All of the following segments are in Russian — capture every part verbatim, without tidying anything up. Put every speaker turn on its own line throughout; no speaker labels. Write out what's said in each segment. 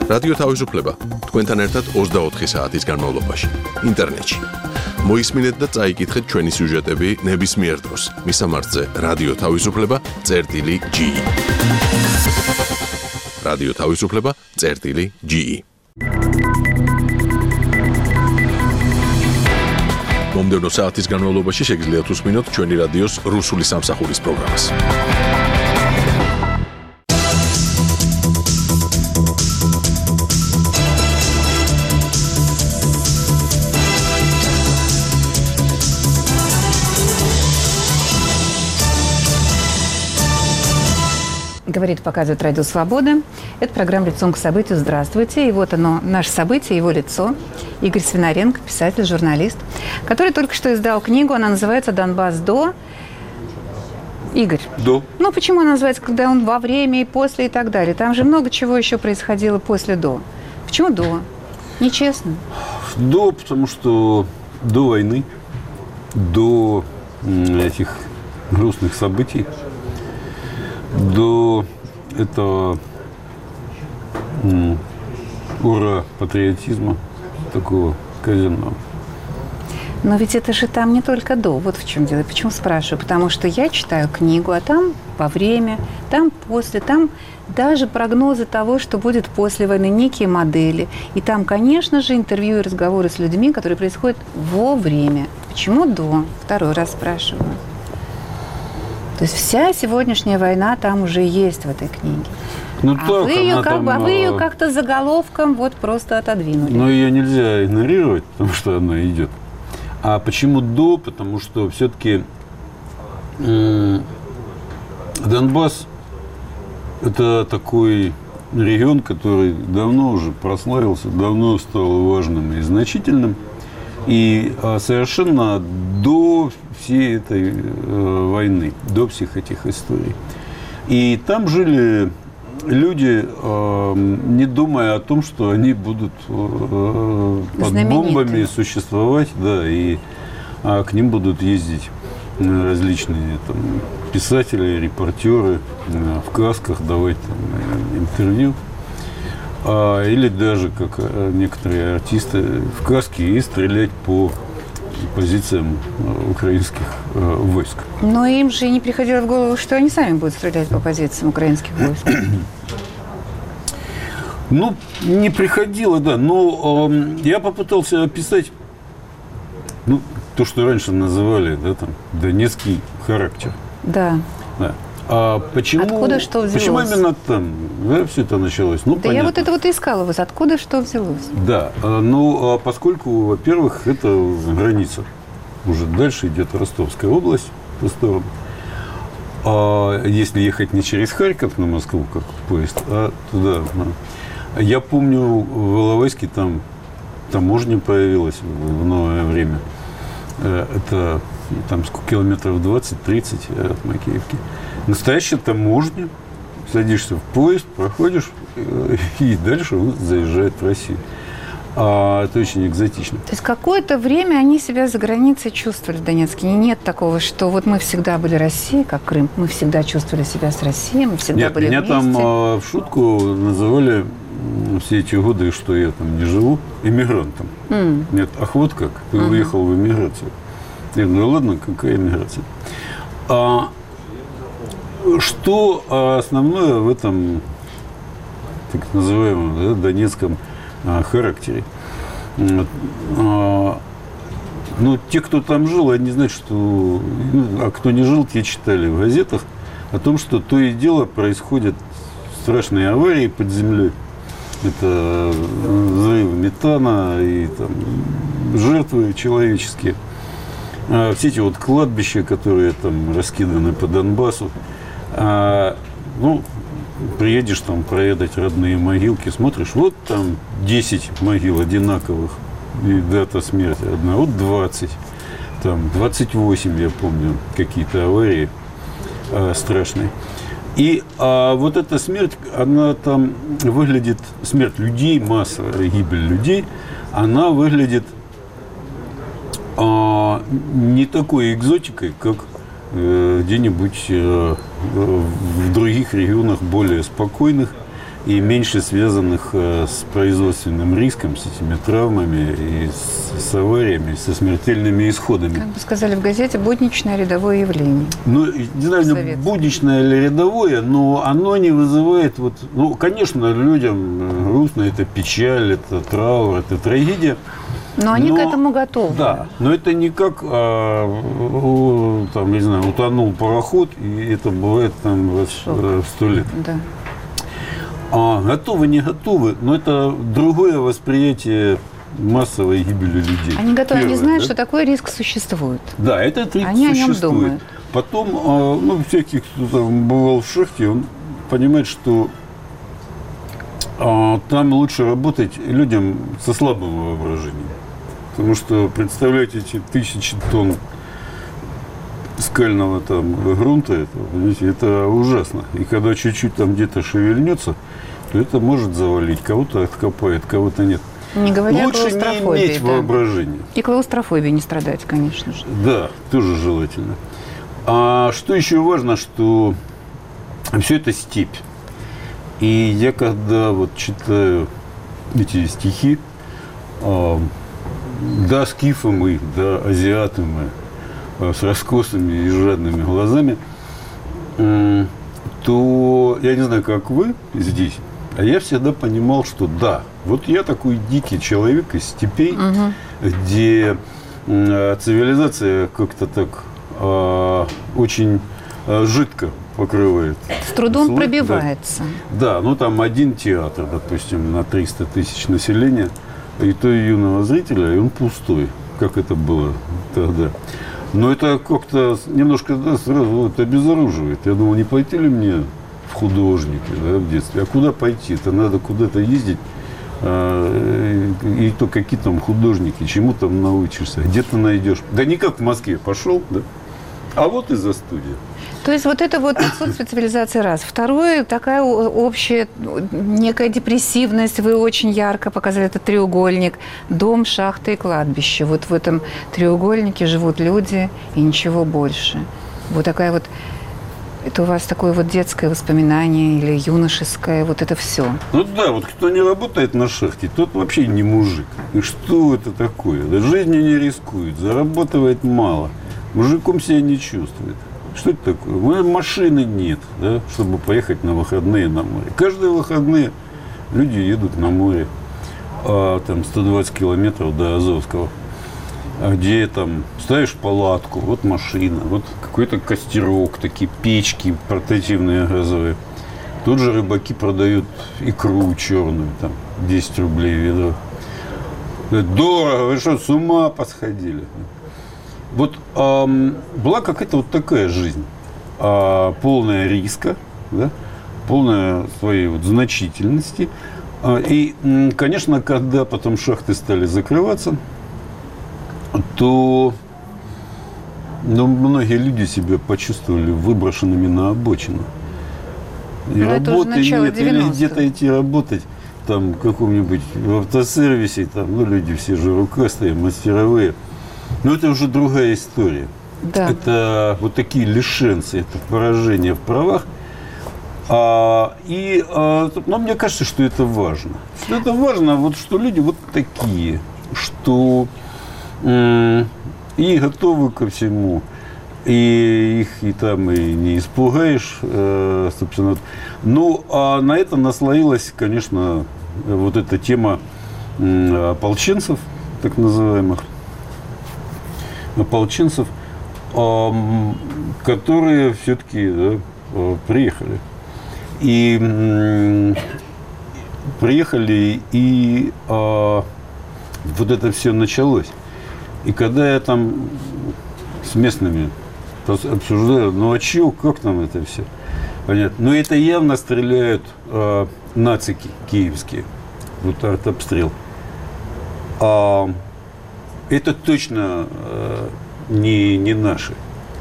რადიო თავისუფლება თქვენთან ერთად ოცდაოთხი საათის განმავლობაში ინტერნეტში. მოისმინეთ და წაიკითხეთ ჩვენი სიუჟეტები ნებისმიერ დროს. მისამართზე რადიო თავისუფლება წერტილი ჯი ი. რადიო თავისუფლება წერტილი ჯი ი. მომდევნო საათის განმავლობაში შეგიძლიათ უსმინოთ ჩვენი რადიოს რუსული სამსახურის პროგრამას.
Говорит, показывает Радио Свобода. Это программа «Лицом к событию». Здравствуйте. И вот оно, наше событие, его лицо. Игорь Свинаренко, писатель, журналист, который только что издал книгу. Она называется «Донбасс до». Игорь.
До.
Ну, почему она называется, когда он во время и после и так далее? Там же много чего еще происходило после «до». Почему «до»? Нечестно.
До, потому что до войны, до этих грустных событий, до этого м, ура патриотизма такого казенного.
Но ведь это же там не только до. Вот в чем дело. Почему спрашиваю? Потому что я читаю книгу, а там во время, там после, там даже прогнозы того, что будет после войны, некие модели. И там, конечно же, интервью и разговоры с людьми, которые происходят во время. Почему до? Второй раз спрашиваю. То есть вся сегодняшняя война там уже есть в этой книге.
Ну,
а,
так,
вы ее как
там,
бы, а вы ее как-то заголовком вот просто отодвинули.
Но ее нельзя игнорировать, потому что она идет. А почему до? Потому что все-таки м- Донбасс – это такой регион, который давно уже прославился, давно стал важным и значительным. И а, совершенно до всей этой э, войны, до всех этих историй. И там жили люди, э, не думая о том, что они будут э, под бомбами существовать, да, и а, к ним будут ездить различные там, писатели, репортеры э, в касках, давать там, интервью. А, или даже, как некоторые артисты, в каске и стрелять по позициям украинских э, войск.
Но им же не приходило в голову, что они сами будут стрелять по позициям украинских войск.
Ну, не приходило, да. Но э, я попытался описать ну, то, что раньше называли да, там, донецкий характер.
Да.
Да. А почему,
откуда что взялось?
Почему именно там да, все это началось? Ну,
да
понятно.
Я вот это вот искала вас. Откуда что взялось?
Да, ну, поскольку, во-первых, это граница. Уже дальше идет Ростовская область в ту сторону. А если ехать не через Харьков на Москву, как поезд, а туда. Да. Я помню, в Иловайске там таможня появилась в новое время. Это там сколько километров двадцать-тридцать от Макеевки. Настоящая таможня. Садишься в поезд, проходишь, и дальше он заезжает в Россию. А это очень экзотично.
То есть какое-то время они себя за границей чувствовали в Донецке? И нет такого, что вот мы всегда были Россией, как Крым, мы всегда чувствовали себя с Россией, мы всегда
нет,
были
меня
вместе.
Меня там а, в шутку называли все эти годы, что я там не живу, эмигрантом. Mm. Нет, ах вот как, ты mm-hmm. уехал в эмиграцию. Я говорю, ну ладно, какая эмиграция? А, что основное в этом так называемом да, донецком а, характере? Вот, а, ну, те, кто там жил, они знают, что... Ну, а кто не жил, те читали в газетах о том, что то и дело происходят страшные аварии под землей. Это взрыв метана и там, жертвы человеческие. А, все эти вот кладбища, которые там раскиданы по Донбассу. А, ну, приедешь там проведать родные могилки, смотришь, вот там десять могил одинаковых, и дата смерти одна, вот двадцать, там двадцать восемь, я помню, какие-то аварии а, страшные. И а, вот эта смерть, она там выглядит, смерть людей, массовая гибель людей, она выглядит а, не такой экзотикой, как где-нибудь в других регионах более спокойных, и меньше связанных э, с производственным риском, с этими травмами и с, с авариями, со смертельными исходами.
Как бы сказали в газете, будничное рядовое явление.
Ну, не знаю, будничное или рядовое, но оно не вызывает... Вот, ну, конечно, людям грустно, это печаль, это траур, это трагедия.
Но они
но,
к этому готовы.
Да, но это не как, а, там, не знаю, утонул пароход, и это бывает там раз в сто лет.
Да.
А, готовы, не готовы, но это другое восприятие массовой гибели людей.
Они готовы,
Первое,
они знают,
да?
что такой риск существует.
Да, этот риск
они
существует.
О нем думают.
Потом, а, ну, всякий, кто там бывал в шахте, он понимает, что а, там лучше работать людям со слабым воображением. Потому что, представляете, эти тысячи тонн скального там грунта, это, понимаете, это ужасно. И когда чуть-чуть там где-то шевельнется, то это может завалить. Кого-то откопает, кого-то нет.
Не говоря
Лучше
о клаустрофобии.
не иметь
да.
воображения.
И клаустрофобии не страдать, конечно же.
Да, тоже желательно. А что еще важно, что все это степь. И я когда вот читаю эти стихи, да, скифы мы, да, азиаты мы, с раскосыми и жадными глазами, то я не знаю, как вы здесь, а я всегда понимал, что да, вот я такой дикий человек из степей, угу. где цивилизация как-то так а, очень а, жидко покрывает.
С трудом
слой,
пробивается.
Да. да, ну там один театр, допустим, на триста тысяч населения, и то и юного зрителя, и он пустой, как это было тогда. Но это как-то немножко да, сразу вот, обезоруживает. Я думал, не пойти ли мне в художники, да, в детстве? А куда пойти? Это надо куда-то ездить. А, и, и то какие там художники, чему там научишься, где ты найдешь. Да не как в Москве пошел, да? А вот и за студия.
То есть вот это вот отсутствие цивилизации раз. Второе, такая общая некая депрессивность. Вы очень ярко показали этот треугольник. Дом, шахта и кладбище. Вот в этом треугольнике живут люди и ничего больше. Вот такая вот... Это у вас такое вот детское воспоминание или юношеское, вот это все.
Ну да, вот кто не работает на шахте, тот вообще не мужик. И что это такое? Да жизнью не рискует, зарабатывает мало. Мужиком себя не чувствует. Что это такое? Машины нет, да, чтобы поехать на выходные на море. Каждые выходные люди едут на море, а, там сто двадцать километров до Азовского, где там ставишь палатку, вот машина, вот какой-то костерок, такие печки портативные газовые. Тут же рыбаки продают икру черную, там десять рублей ведро. Дорого, вы что, с ума посходили? Вот эм, была какая-то вот такая жизнь, э, полная риска, да, полная своей вот значительности. Э, и, э, конечно, когда потом шахты стали закрываться, то ну, многие люди себя почувствовали выброшенными на обочину. И
Но
работы нет, или где-то идти работать там в каком-нибудь в автосервисе, там, ну, люди все же рукастые, мастеровые. Но это уже другая история.
Да.
Это вот такие лишенцы, это поражение в правах. А, и, а, но мне кажется, что это важно. Что это важно, вот, что люди вот такие, что м- и готовы ко всему, и их и там и не испугаешь, э, собственно. Ну, а на это наслоилась, конечно, вот эта тема м- ополченцев, так называемых. Ополченцев, которые все-таки да, приехали. И приехали, и а, вот это все началось. И когда я там с местными обсуждаю, ну а чего, как там это все? Понятно. Но это явно стреляют а, нацики киевские. Вот артобстрел. А, Это точно э, не, не наши.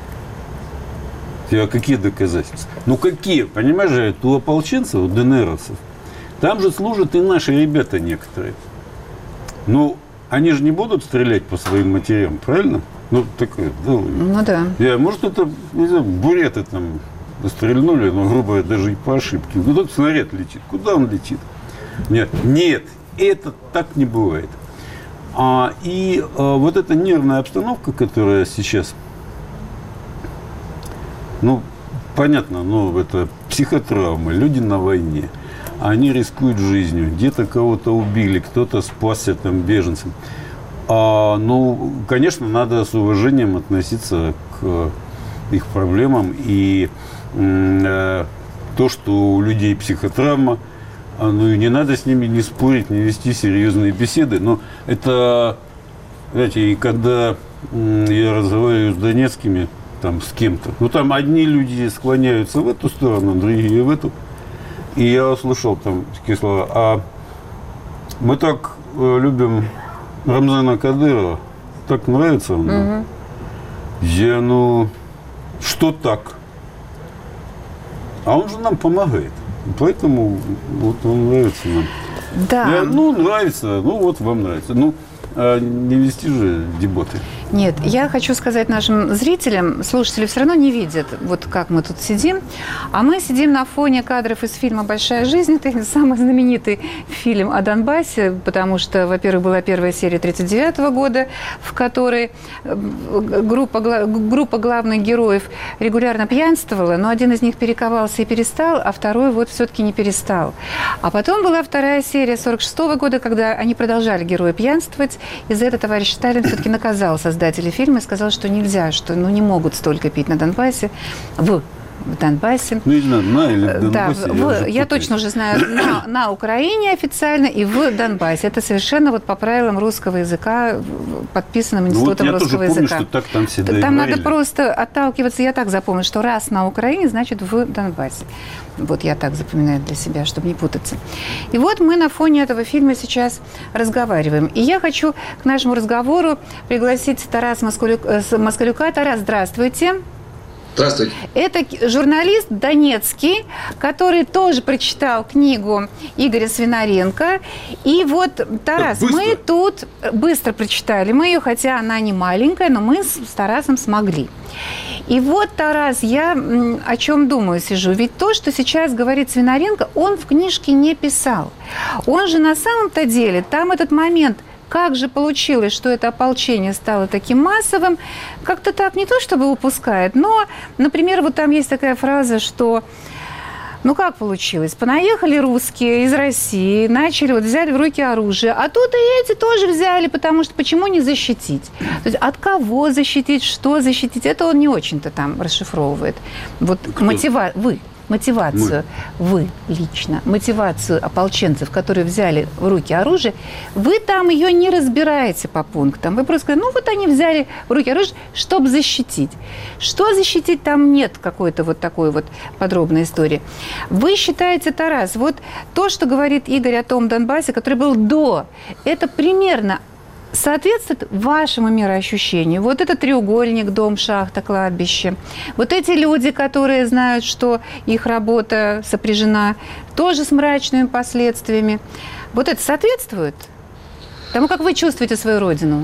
А какие доказательства? Ну какие? Понимаешь же, у ополченцев, у ДНРовцев, там же служат и наши ребята некоторые. Ну, они же не будут стрелять по своим матерям, правильно? Ну, такое, да.
Ну да.
Я, может, это, не знаю, буреты там, стрельнули, ну, грубо говоря, даже и по ошибке. Ну, тут снаряд летит. Куда он летит? Нет, нет, это так не бывает. А, и а, вот эта нервная обстановка, которая сейчас, ну, понятно, ну, это психотравмы, люди на войне, они рискуют жизнью, где-то кого-то убили, кто-то спасся там беженцам. А, ну, конечно, надо с уважением относиться к их проблемам. И э, то, что у людей психотравма, ну и не надо с ними не спорить, не вести серьезные беседы. Но это, знаете, и когда э, я разговариваю с донецкими, там, с кем-то, ну, там одни люди склоняются в эту сторону, другие в эту. И я услышал там такие слова: а мы так э, любим Рамзана Кадырова, так нравится он нам. Угу. Я, ну, что так? А он же нам помогает. Поэтому вот он нравится нам.
Да.
Я, ну, нравится, ну, вот вам нравится. Ну, а не вести же дебаты.
Нет, я хочу сказать нашим зрителям, слушатели все равно не видят, вот как мы тут сидим, а мы сидим на фоне кадров из фильма «Большая жизнь». Это самый знаменитый фильм о Донбассе, потому что, во-первых, была первая серия тридцать девятого года, в которой группа, группа главных героев регулярно пьянствовала, но один из них перековался и перестал, а второй вот все-таки не перестал. А потом была вторая серия сорок шестого года, когда они продолжали герои пьянствовать, и за это товарищ Сталин все-таки наказал создателей фильма и сказал, что нельзя, что ну, не могут столько пить на Донбассе, в, в Донбассе.
Ну, не знаю, на или в Донбассе.
Да, в, я, я точно уже знаю, на, на Украине официально и в Донбассе. Это совершенно вот по правилам русского языка, подписанным Институтом
ну, вот
русского
я тоже
языка.
Помню, что так там всегда
Там
говорили.
надо просто отталкиваться, я так запомнила, что раз на Украине, значит в Донбассе. Вот я так запоминаю для себя, чтобы не путаться. И вот мы на фоне этого фильма сейчас разговариваем. И я хочу к нашему разговору пригласить Тараса Москалюка. Тарас, здравствуйте.
Здравствуйте.
Это журналист донецкий, который тоже прочитал книгу Игоря Свинаренко. И вот, Тарас, мы тут быстро прочитали. Мы ее, хотя она не маленькая, но мы с Тарасом смогли. И вот, Тарас, я о чем думаю сижу. Ведь то, что сейчас говорит Свинаренко, он в книжке не писал. Он же на самом-то деле, там этот момент, как же получилось, что это ополчение стало таким массовым, как-то так не то чтобы упускает, но, например, вот там есть такая фраза, что, ну как получилось, понаехали русские из России, начали, вот взяли в руки оружие, а тут и эти тоже взяли, потому что почему не защитить? То есть от кого защитить, что защитить, это он не очень-то там расшифровывает. Вот мотива... вы. Мотивацию, мы. вы лично, мотивацию ополченцев, которые взяли в руки оружие, вы там ее не разбираете по пунктам. Вы просто говорите, ну вот они взяли в руки оружие, чтобы защитить. Что защитить, там нет какой-то вот такой вот подробной истории. Вы считаете, Тарас, вот то, что говорит Игорь о том Донбассе, который был до, это примерно соответствует вашему мироощущению? Вот этот треугольник, дом, шахта, кладбище. Вот эти люди, которые знают, что их работа сопряжена тоже с мрачными последствиями. Вот это соответствует тому, как вы чувствуете свою родину?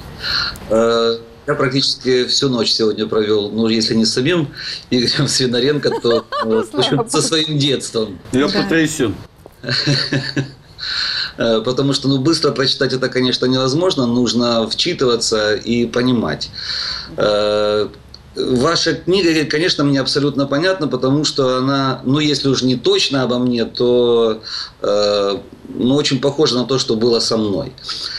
Я практически всю ночь сегодня провел, ну, если не с самим Игорем Свинаренко, то со своим детством.
Я потрясен.
Потому что, ну, быстро прочитать это, конечно, невозможно, нужно вчитываться и понимать. Ваша книга, конечно, мне абсолютно понятна, потому что она, ну, если уж не точно обо мне, то, ну, очень похожа на то, что было со мной.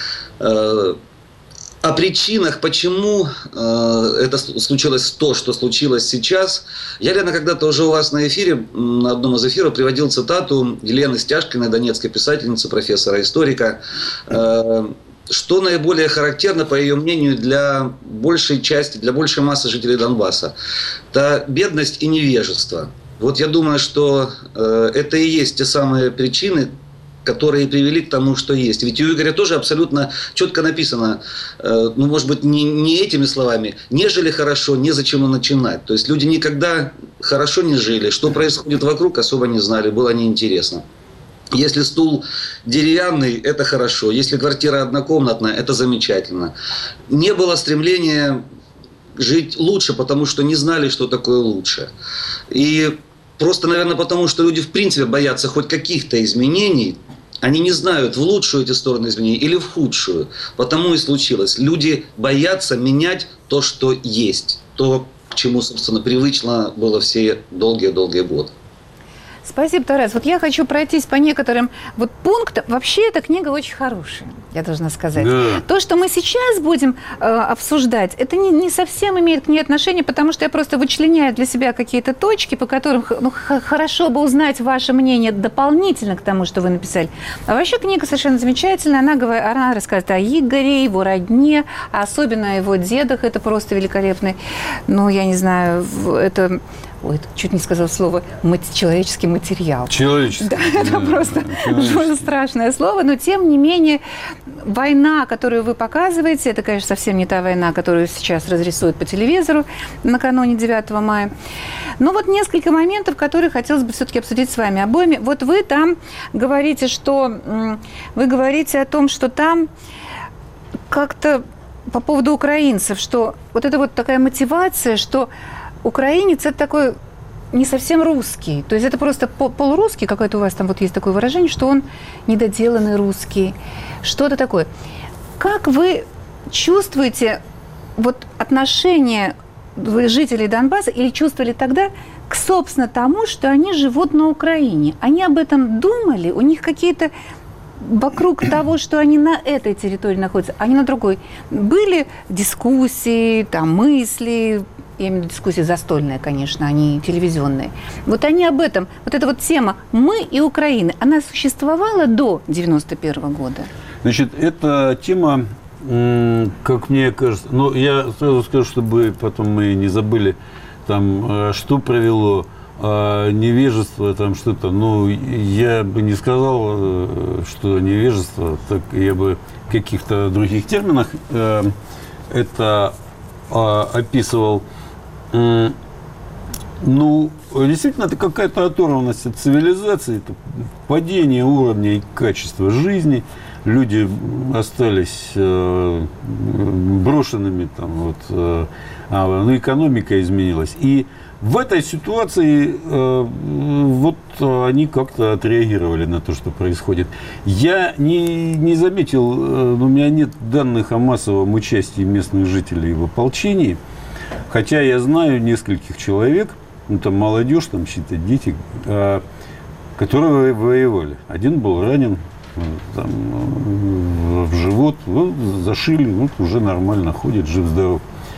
О причинах, почему э, это случилось то, что случилось сейчас, я, Лена, когда-то уже у вас на эфире, на одном из эфиров приводил цитату Елены Стяжкиной, донецкой писательницы, профессора, историка, э, что наиболее характерно, по ее мнению, для большей части, для большей массы жителей Донбасса. Это бедность и невежество. Вот я думаю, что э, это и есть те самые причины, которые привели к тому, что есть. Ведь у Игоря тоже абсолютно четко написано, э, ну, может быть, не, не этими словами, не жили хорошо, незачем и начинать. То есть люди никогда хорошо не жили, что происходит вокруг, особо не знали, было неинтересно. Если стул деревянный, это хорошо. Если квартира однокомнатная, это замечательно. Не было стремления жить лучше, потому что не знали, что такое лучше. И просто, наверное, потому что люди в принципе боятся хоть каких-то изменений. Они не знают, в лучшую эти стороны изменений или в худшую. Потому и случилось. Люди боятся менять то, что есть. То, к чему, собственно, привычно было все долгие-долгие годы.
Спасибо, Тарас. Вот я хочу пройтись по некоторым вот пунктам. Вообще, эта книга очень хорошая, я должна сказать.
Да.
То, что мы сейчас будем э, обсуждать, это не, не совсем имеет к ней отношение, потому что я просто вычленяю для себя какие-то точки, по которым ну, хорошо бы узнать ваше мнение дополнительно к тому, что вы написали. А вообще книга совершенно замечательная. Она, говорит, она рассказывает о Игоре, его родне, а особенно о его дедах. Это просто великолепный. Ну, я не знаю, это... Ой, чуть не сказал слово «человеческий материал».
Человеческий.
Да, это просто страшное слово. Но, тем не менее, война, которую вы показываете, это, конечно, совсем не та война, которую сейчас разрисуют по телевизору накануне девятого мая. Но вот несколько моментов, которые хотелось бы все-таки обсудить с вами обоими. Вот вы там говорите, что... Вы говорите о том, что там как-то по поводу украинцев, что вот это вот такая мотивация, что... Украинец – это такой не совсем русский. То есть это просто полурусский, какой-то у вас там вот есть такое выражение, что он недоделанный русский, что-то такое. Как вы чувствуете вот отношение жителей Донбасса или чувствовали тогда к, собственно, тому, что они живут на Украине? Они об этом думали? У них какие-то вокруг того, что они на этой территории находятся, а не на другой, были дискуссии, там, мысли, я имею в виду дискуссии застольные, конечно, а не телевизионные. Вот они об этом, вот эта вот тема «Мы и Украина», она существовала до девяносто первого года?
Значит, эта тема, как мне кажется, ну, я сразу скажу, чтобы потом мы не забыли, там, что привело невежество, там что-то, ну, я бы не сказал, что невежество, так я бы в каких-то других терминах э, это э, описывал. Э, ну, действительно, это какая-то оторванность от цивилизации, это падение уровня и качества жизни. Люди остались э, брошенными, там, вот, э, а, ну, экономика изменилась. И в этой ситуации э, вот они как-то отреагировали на то, что происходит. Я не, не заметил, э, у меня нет данных о массовом участии местных жителей в ополчении, хотя я знаю нескольких человек, ну там молодежь, там чьи-то дети, э, которые воевали. Один был ранен там, в живот, вот, зашили, вот уже нормально ходит, жив-здоров.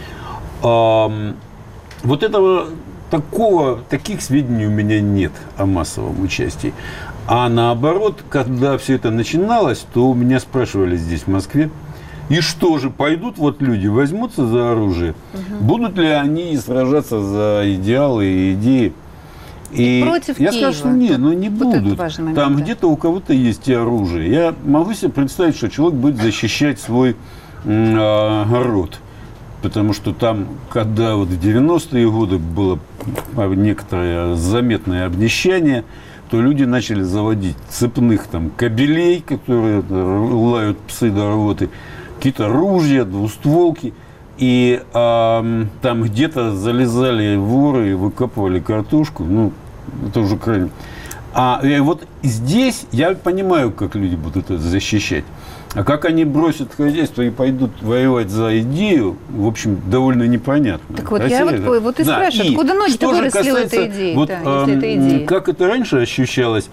А, вот этого... Такого, таких сведений у меня нет о массовом участии. А наоборот, когда все это начиналось, то у меня спрашивали здесь, в Москве, и что же, пойдут вот люди, возьмутся за оружие, угу. будут ли они сражаться за идеалы и идеи? И, и
против
я
Киева.
скажу, что нет, ну не вот будут. Там да. где-то у кого-то есть и оружие. Я могу себе представить, что человек будет защищать свой э, город. Потому что там, когда вот в девяностые годы было некоторое заметное обнищание, то люди начали заводить цепных там кобелей, которые лают псы до рвоты, какие-то ружья, двустволки. И а, там где-то залезали воры и выкапывали картошку. Ну, это уже крайне. А и вот здесь я понимаю, как люди будут это защищать. А как они бросят хозяйство и пойдут воевать за идею, в общем, довольно непонятно.
Так вот, Россия, я вот, вот и да. спрашиваю, и откуда ноги-то выросли в этой идее?
Вот,
да,
а,
если это идея.
Как это раньше ощущалось,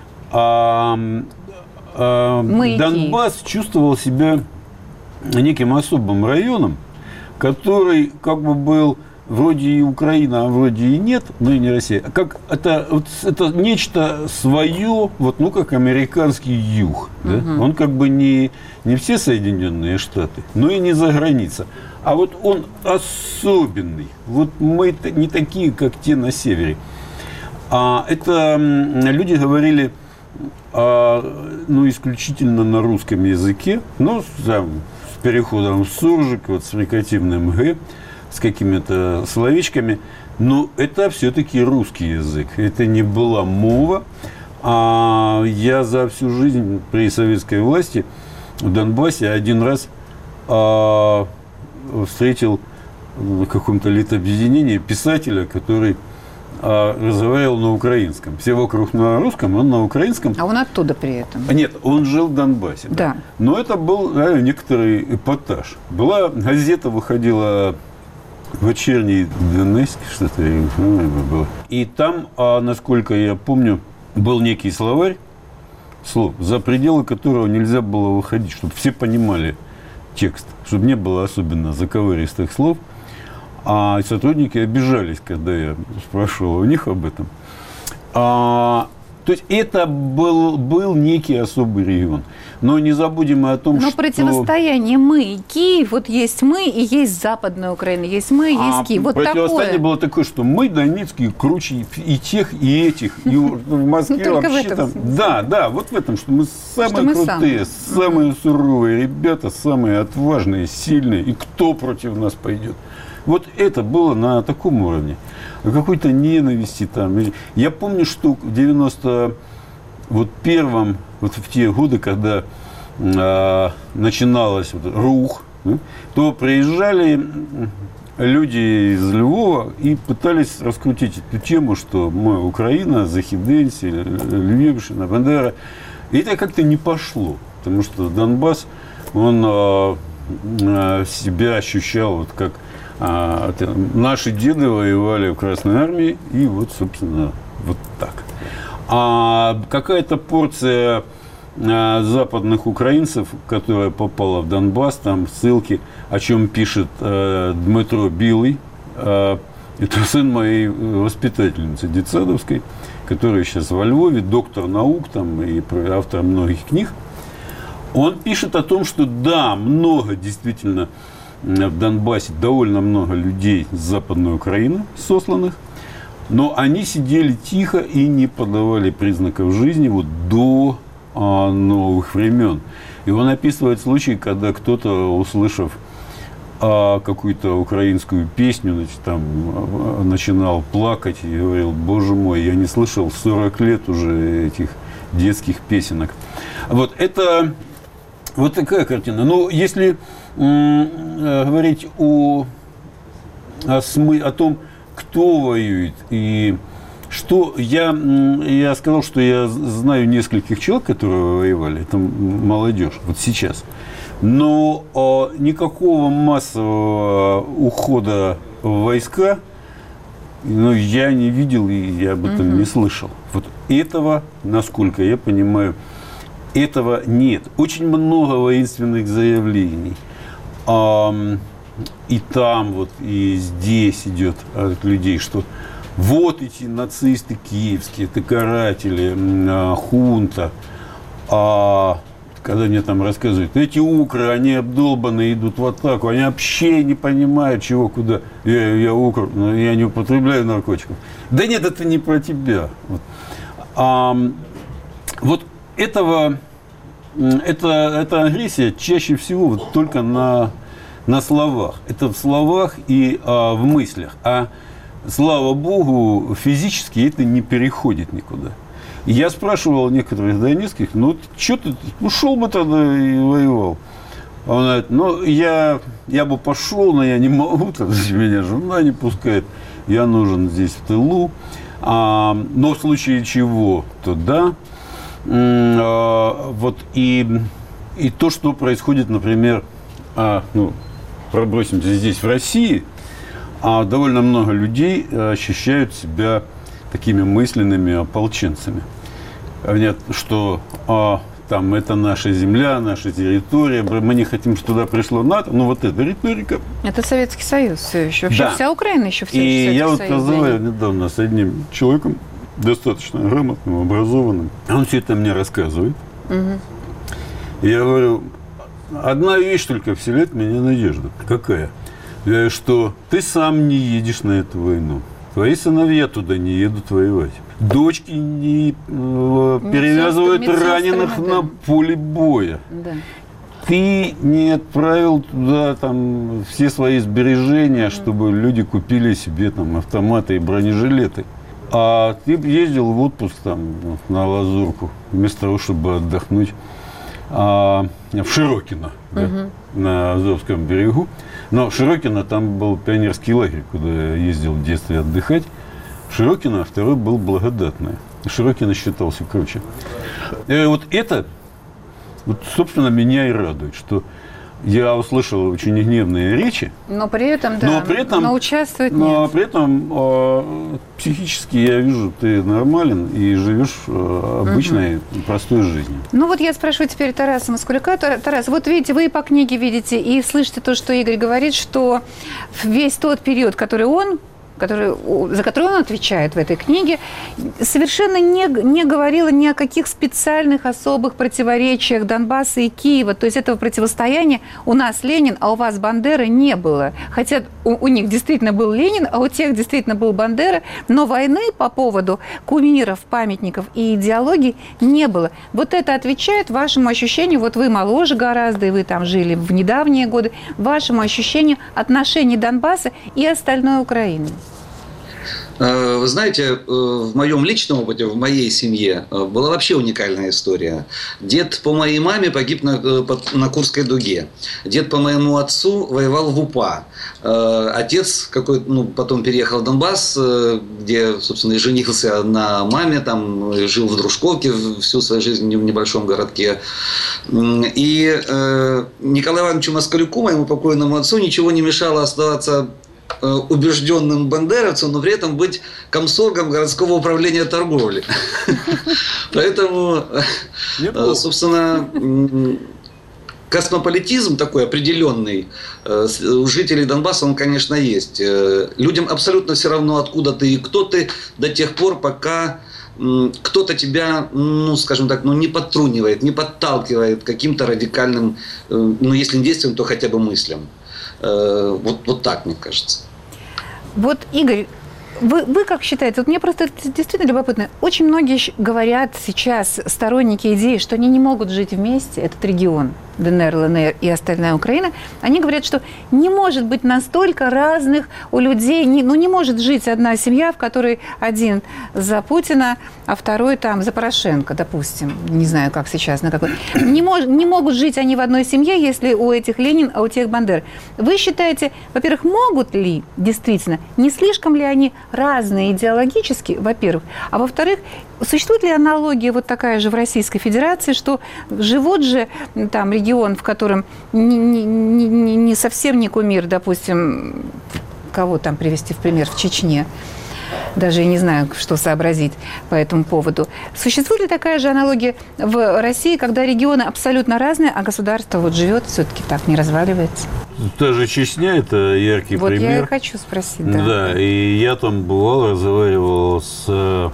а, а, Донбасс чувствовал себя неким особым районом, который как бы был вроде и Украина, а вроде и нет, но и не Россия. Как это, вот, это нечто свое, вот, ну, как американский юг. Да? Uh-huh. Он как бы не, не все Соединенные Штаты, но и не за граница. А вот он особенный. Вот мы не такие, как те на севере. А это люди говорили а, ну, исключительно на русском языке, но там, с переходом в суржик, вот, с фрикативным «г», с какими-то словечками, но это все-таки русский язык. Это не была мова. А я за всю жизнь при советской власти в Донбассе один раз а, встретил в каком-то литобъединении писателя, который а, разговаривал на украинском. Все вокруг на русском, он на украинском.
А он оттуда при этом?
Нет, он жил в Донбассе.
Да.
Да. Но это был, наверное, некоторый эпатаж. Была газета, выходила «Вечерний Донецк», что-то было. И там, а, насколько я помню, был некий словарь слов, за пределы которого нельзя было выходить, чтобы все понимали текст, чтобы не было особенно заковыристых слов. А сотрудники обижались, когда я спрашивал у них об этом. А, то есть это был, был некий особый регион. Но не забудем и о том,
Но
что...
противостояние мы и Киев, вот есть мы и есть Западная Украина, есть мы и есть
а
Киев. Вот
противостояние
такое.
было такое, что мы, донецкие, круче и тех, и этих. И в Москве
Только в
вообще
этом
там...
смысле.
Да, да, вот в этом, что мы самые
Что мы
крутые,
самые.
самые суровые ребята, самые отважные, сильные. И кто против нас пойдет? Вот это было на таком уровне. Какой-то ненависти там. Я помню, что в девяносто первом, вот в те годы, когда э, начиналось вот, рух, э, то приезжали люди из Львова и пытались раскрутить эту тему, что мы Украина, Захиденси, Львивщина, Бандера. И это как-то не пошло, потому что Донбасс, он э, э, себя ощущал вот как... А, это, наши деды воевали в Красной армии, и вот, собственно, вот так. А какая-то порция а, западных украинцев, которая попала в Донбасс, там ссылки, о чем пишет а, Дмитро Билый, а, это сын моей воспитательницы детсадовской, которая сейчас во Львове, доктор наук там, и автор многих книг. Он пишет о том, что да, много действительно в Донбассе, довольно много людей с Западной Украины сосланных, но они сидели тихо и не подавали признаков жизни вот до а, новых времен. И он описывает случай, когда кто-то, услышав а, какую-то украинскую песню, значит, там, а, начинал плакать и говорил: боже мой, я не слышал сорок лет уже этих детских песенок. Вот это вот такая картина. Ну, если говорить о, о, смы, о том, кто воюет и что, я, я сказал, что я знаю нескольких человек, которые воевали, это молодежь, вот сейчас, но о, никакого массового ухода в войска, ну, я не видел и я об этом угу. не слышал. Вот этого, насколько я понимаю, этого нет. Очень много воинственных заявлений. И там вот, и здесь идет от людей, что вот эти нацисты киевские, это каратели, хунта. А когда мне там рассказывают, эти укры, они обдолбанные, идут в атаку, они вообще не понимают, чего, куда. Я, я укр, но я не употребляю наркотиков. Да нет, это не про тебя. Вот, а, вот этого... Это, эта агрессия чаще всего вот только на, на словах. Это в словах и а, в мыслях. А, слава богу, физически это не переходит никуда. И я спрашивал некоторых донецких, ну, что ты, ушел бы тогда и воевал? А он говорит, ну, я, я бы пошел, но я не могу, тогда меня жена не пускает, я нужен здесь в тылу. А, но в случае чего, то да. Вот и, и то, что происходит, например, а, ну, пробросимся здесь, в России, а довольно много людей ощущают себя такими мысленными ополченцами. Говорят, что а, там это наша земля, наша территория, мы не хотим, чтобы туда пришло НАТО. Ну, вот эта риторика.
Это Советский Союз все еще. Вообще да. Вся Украина еще все еще
И я вот
Союз,
разговаривал недавно с одним человеком, достаточно грамотным, образованным. Он все это мне рассказывает. Угу. И я говорю, одна вещь только вселяет в меня надежду. Какая? Я говорю, что ты сам не едешь на эту войну. Твои сыновья туда не едут воевать. Дочки не э, перевязывают медсестры, раненых медсестры, на да. поле боя. Да. Ты не отправил туда там все свои сбережения, чтобы люди купили себе там автоматы и бронежилеты. А ты ездил в отпуск там на Лазурку, вместо того, чтобы отдохнуть а, в Широкино, да, угу. на Азовском берегу. Но Широкино там был пионерский лагерь, куда я ездил в детстве отдыхать. Широкино, а второй был Благодатное. Широкино считался круче. И вот это, вот, собственно, меня и радует, что я услышал очень гневные речи.
Но при этом, да,
но, при этом,
но участвовать
но
нет.
при этом э, психически я вижу, ты нормален и живешь э, обычной, угу. простой жизнью.
Ну вот я спрашиваю теперь Тараса Маскуляка. Тарас, вот видите, вы по книге видите и слышите то, что Игорь говорит, что весь тот период, который он который, за который он отвечает в этой книге, совершенно не, не говорила ни о каких специальных особых противоречиях Донбасса и Киева. То есть этого противостояния у нас Ленин, а у вас Бандера не было. Хотя у, у них действительно был Ленин, а у тех действительно был Бандера, но войны по поводу кумиров, памятников и идеологий не было. Вот это отвечает вашему ощущению, вот вы моложе гораздо, и вы там жили в недавние годы, вашему ощущению отношений Донбасса и остальной Украины.
Вы знаете, в моем личном опыте, в моей семье была вообще уникальная история. Дед по моей маме погиб на, на Курской дуге. Дед по моему отцу воевал в УПА. Отец какой, ну, потом переехал в Донбасс, где, собственно, и женился на маме, там, жил в Дружковке всю свою жизнь в небольшом городке. И э, Николаю Ивановичу Москалюку, моему покойному отцу, ничего не мешало оставаться убежденным бандеровцем, но при этом быть комсоргом городского управления торговли. Поэтому, собственно, космополитизм такой определенный у жителей Донбасса, он, конечно, есть. Людям абсолютно все равно, откуда ты и кто ты, до тех пор, пока кто-то тебя, ну, скажем так, ну, не подтрунивает, не подталкивает каким-то радикальным, ну, если не действием, то хотя бы мыслям. Вот, вот так, мне кажется.
Вот, Игорь, вы, вы как считаете? Вот мне просто действительно любопытно. Очень многие говорят сейчас, сторонники идеи, что они не могут жить вместе, этот регион, ДНР, ЛНР и остальная Украина. Они говорят, что не может быть настолько разных у людей, не, ну не может жить одна семья, в которой один за Путина, а второй там за Порошенко, допустим. Не знаю, как сейчас, на какой. Не, мож, не могут жить они в одной семье, если у этих Ленин, а у тех Бандера. Вы считаете, во-первых, могут ли действительно, не слишком ли они разные идеологически, во-первых, а во-вторых, существует ли аналогия вот такая же в Российской Федерации, что живут же там регион, в котором не, не, не, не совсем не кумир, допустим, кого там привести в пример, в Чечне, даже я не знаю, что сообразить по этому поводу. Существует ли такая же аналогия в России, когда регионы абсолютно разные, а государство вот живет все-таки так, не разваливается?
Та же Чечня – это яркий
вот
пример.
Вот я и хочу спросить, да.
Да, и я там бывал, разговаривал с,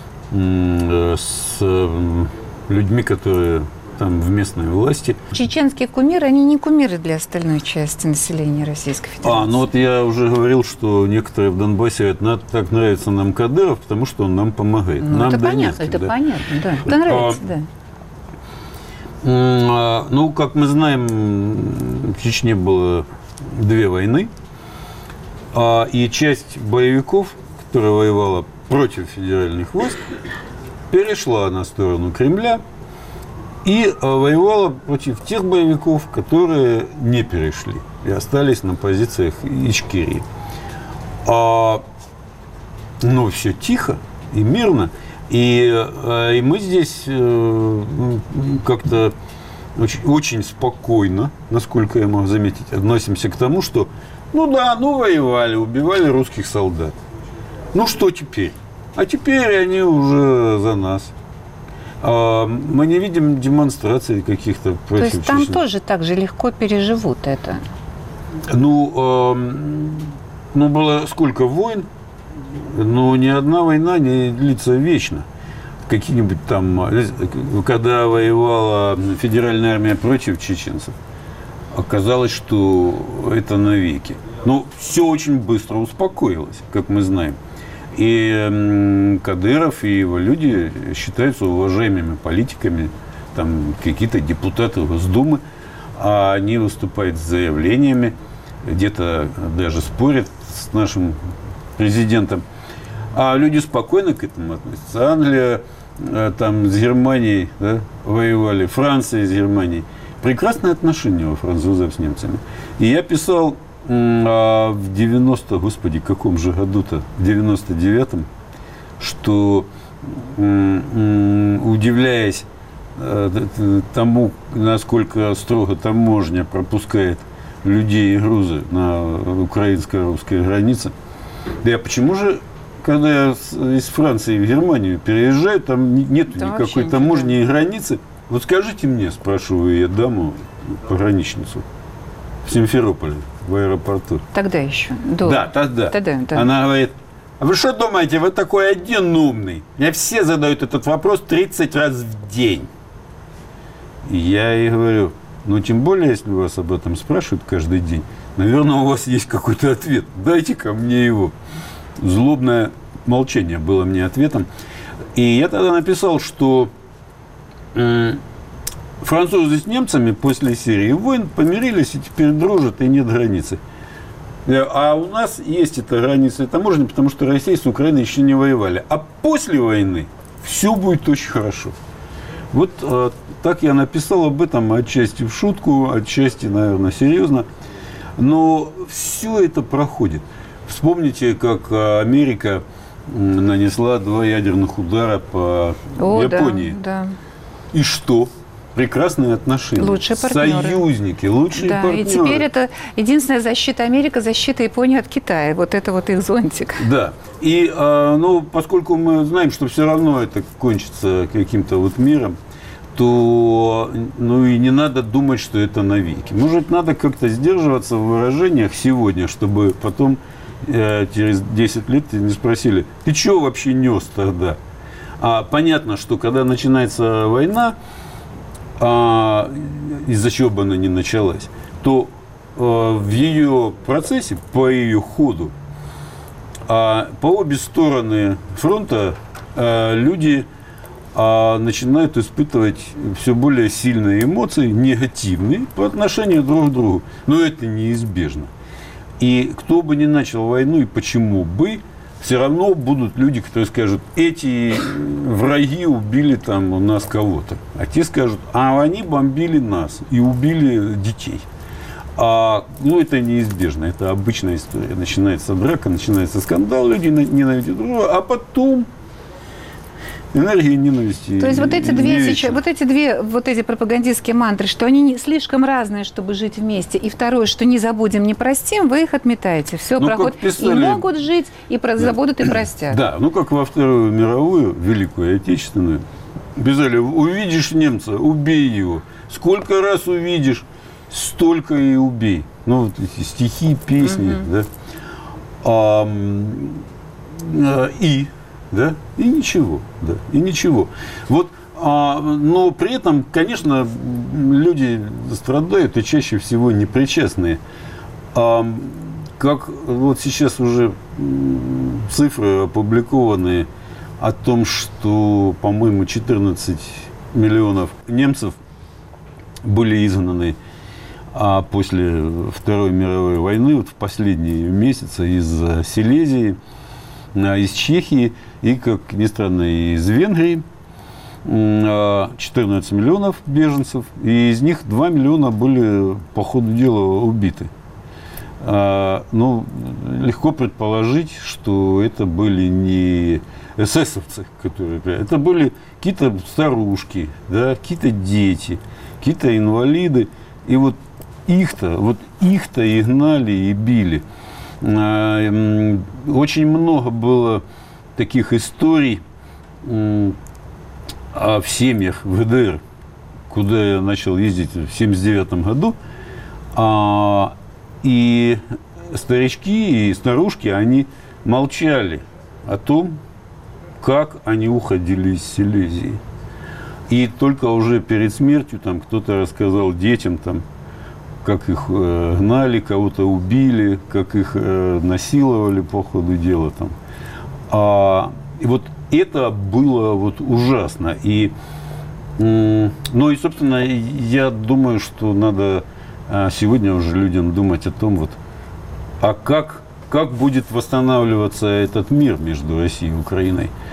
с людьми, которые там в местной власти.
Чеченские кумиры, они не кумиры для остальной части населения Российской Федерации.
А, ну вот я уже говорил, что некоторые в Донбассе говорят, так нравится нам Кадыров, потому что он нам помогает.
Ну,
нам
это понятно, это да. понятно, да. Это нравится, а, да.
А, ну, как мы знаем, в Чечне было две войны, а, и часть боевиков, которая воевала против федеральных войск, перешла на сторону Кремля и воевала против тех боевиков, которые не перешли и остались на позициях Ичкерии. А, ну, все тихо и мирно. И, и мы здесь э, как-то очень, очень спокойно, насколько я могу заметить, относимся к тому, что ну да, ну воевали, убивали русских солдат. Ну что теперь? А теперь они уже за нас. А мы не видим демонстраций каких-то против.
То есть там тоже так же легко переживут это?
Ну, э, ну было сколько войн, но ни одна война не длится вечно. Какие-нибудь там, когда воевала федеральная армия против чеченцев, оказалось, что это навеки. Но все очень быстро успокоилось, как мы знаем. И Кадыров и его люди считаются уважаемыми политиками, там какие-то депутаты Госдумы, а они выступают с заявлениями, где-то даже спорят с нашим президентом. А люди спокойно к этому относятся. Англия там с Германией, да, воевали, Франция с Германией. Прекрасные отношения у французов с немцами. И я писал а, в девяностом, господи, каком же году-то, в девяносто девятом, что, м- м- удивляясь а, тому, насколько строго таможня пропускает людей и грузы на украинско-русской границе, да я почему же, когда я из Франции в Германию переезжаю, там нет никакой таможни и границы. Вот скажите мне, спрашиваю я даму, пограничницу, в Симферополе, в аэропорту.
Тогда еще. До.
Да, тогда.
тогда да.
Она говорит, а вы что думаете, вы такой один умный? Мне все задают этот вопрос тридцать раз в день. И я ей говорю, ну, тем более, если вас об этом спрашивают каждый день, наверное, у вас есть какой-то ответ. Дайте-ка мне его. Злобное молчание было мне ответом. И я тогда написал, что французы с немцами после серии войн помирились и теперь дружат, и нет границы. А у нас есть эта граница и таможня, потому что Россия с Украиной еще не воевали. А после войны все будет очень хорошо. Вот а, так я написал об этом, отчасти в шутку, отчасти, наверное, серьезно. Но все это проходит. Вспомните, как Америка нанесла два ядерных удара по О, Японии.
Да, да.
И что? Прекрасные отношения.
Лучшие партнеры.
Союзники, лучшие
да,
партнеры.
И теперь это единственная защита Америки, защита Японии от Китая. Вот это вот их зонтик.
Да. И, э, ну, поскольку мы знаем, что все равно это кончится каким-то вот миром, то, ну, и не надо думать, что это навеки. Может, надо как-то сдерживаться в выражениях сегодня, чтобы потом э, через десять лет не спросили, ты чего вообще нес тогда? А понятно, что когда начинается война, а, из-за чего бы она ни началась, то а, в ее процессе, по ее ходу, а, по обе стороны фронта а, люди а, начинают испытывать все более сильные эмоции, негативные по отношению друг к другу. Но это неизбежно. И кто бы ни начал войну и почему бы, все равно будут люди, которые скажут, эти враги убили там у нас кого-то. А те скажут, а они бомбили нас и убили детей. А, ну, это неизбежно, это обычная история. Начинается драка, начинается скандал, люди ненавидят друг друга, а потом энергия ненависти.
То есть вот эти две сейчас, вот эти две вот эти пропагандистские мантры, что они не слишком разные, чтобы жить вместе, и второе, что не забудем, не простим, вы их отметаете. Все ну, проходит. Писали, и могут жить, и да. забудут, и простят.
Да, ну как во Вторую мировую, Великую Отечественную, писали, увидишь немца, убей его. Сколько раз увидишь, столько и убей. Ну, вот эти стихи, песни, угу. да. А, и Да? И ничего, да, и ничего. Вот, а, но при этом, конечно, люди страдают и чаще всего непричастные. А, как вот сейчас уже цифры опубликованные о том, что, по-моему, четырнадцать миллионов немцев были изгнаны а после Второй мировой войны, вот в последние месяцы из Силезии, из Чехии и, как ни странно, из Венгрии, четырнадцать миллионов беженцев, и из них два миллиона были по ходу дела убиты. Ну, легко предположить, что это были не эсэсовцы, которые... Это были какие-то старушки, да, какие-то дети, какие-то инвалиды, и вот их-то, вот их-то и гнали, и били. Очень много было таких историй в семьях вэ дэ эр, куда я начал ездить в семьдесят девятом году. И старички и старушки, они молчали о том, как они уходили из Силезии. И только уже перед смертью там кто-то рассказал детям, там, как их э, гнали, кого-то убили, как их э, насиловали по ходу дела. Там. А, и вот это было вот ужасно. И, э, ну и, собственно, я думаю, что надо э, сегодня уже людям думать о том, вот, а как, как будет восстанавливаться этот мир между Россией и Украиной.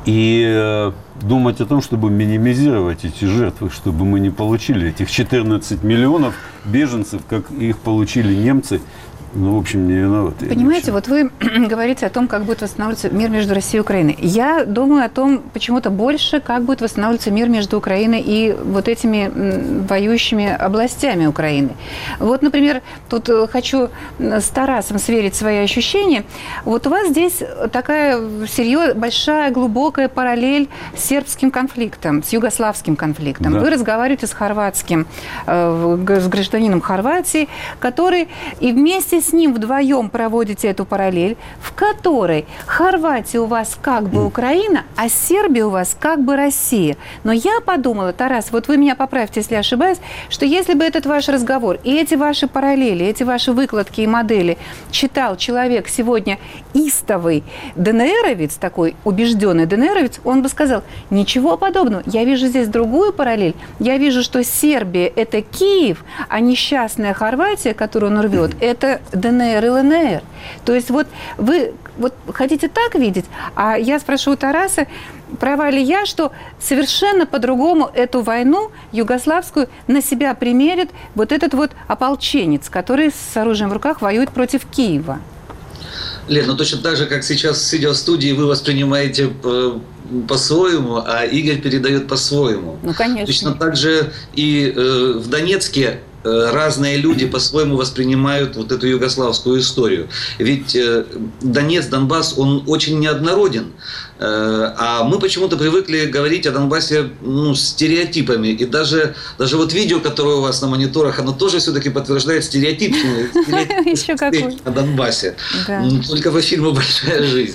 и э, думать о том, чтобы минимизировать эти жертвы, чтобы мы не получили этих четырнадцать миллионов беженцев, как их получили немцы. Ну, в общем, не виноваты.
Понимаете, вот вы говорите о том, как будет восстанавливаться мир между Россией и Украиной. Я думаю о том, почему-то больше, как будет восстанавливаться мир между Украиной и вот этими воюющими областями Украины. Вот, например, тут хочу с Тарасом сверить свои ощущения. Вот у вас здесь такая серьезная, большая, глубокая параллель с сербским конфликтом, с югославским конфликтом. Да. Вы разговариваете с хорватским, с гражданином Хорватии, который и вместе с ним вдвоем проводите эту параллель, в которой Хорватия у вас как бы Украина, а Сербия у вас как бы Россия. Но я подумала, Тарас, вот вы меня поправьте, если я ошибаюсь, что если бы этот ваш разговор и эти ваши параллели, эти ваши выкладки и модели читал человек сегодня истовый ДНРовец, такой убежденный ДНРовец, он бы сказал, ничего подобного, я вижу здесь другую параллель, я вижу, что Сербия – это Киев, а несчастная Хорватия, которую он рвет, это ДНР и ЛНР. То есть вот вы вот хотите так видеть, а я спрошу у Тараса, права ли я, что совершенно по-другому эту войну югославскую на себя примерит вот этот вот ополченец, который с оружием в руках воюет против Киева.
Лен, ну точно так же, как сейчас, сидя в студии, вы воспринимаете по-своему, а Игорь передает по-своему.
Ну, конечно.
Точно так же и э, в Донецке разные люди по-своему воспринимают вот эту югославскую историю. Ведь э, Донец, Донбасс, он очень неоднороден. Э, а мы почему-то привыкли говорить о Донбассе ну, стереотипами. И даже, даже вот видео, которое у вас на мониторах, оно тоже все-таки подтверждает стереотипные стереотипы о Донбассе. Только во фильме «Большая жизнь».